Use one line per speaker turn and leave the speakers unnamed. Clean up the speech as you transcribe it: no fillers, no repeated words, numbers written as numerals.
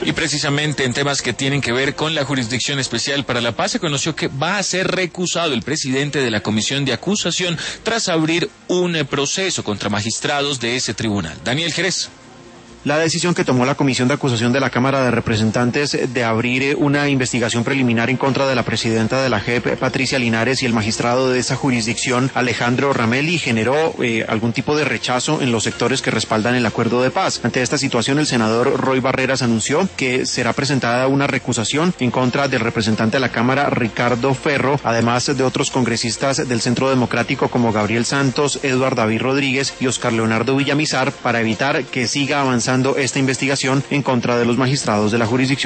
Y precisamente en temas que tienen que ver con la Jurisdicción Especial para la Paz, se conoció que va a ser recusado el presidente de la Comisión de Acusación tras abrir un proceso contra magistrados de ese tribunal. Daniel Jerez.
La decisión que tomó la Comisión de Acusación de la Cámara de Representantes de abrir una investigación preliminar en contra de la presidenta de la JEP, Patricia Linares, y el magistrado de esa jurisdicción, Alejandro Ramelli, generó algún tipo de rechazo en los sectores que respaldan el acuerdo de paz. Ante esta situación, el senador Roy Barreras anunció que será presentada una recusación en contra del representante de la Cámara, Ricardo Ferro, además de otros congresistas del Centro Democrático como Gabriel Santos, Eduard David Rodríguez y Oscar Leonardo Villamizar, para evitar que siga avanzando esta investigación en contra de los magistrados de la jurisdicción.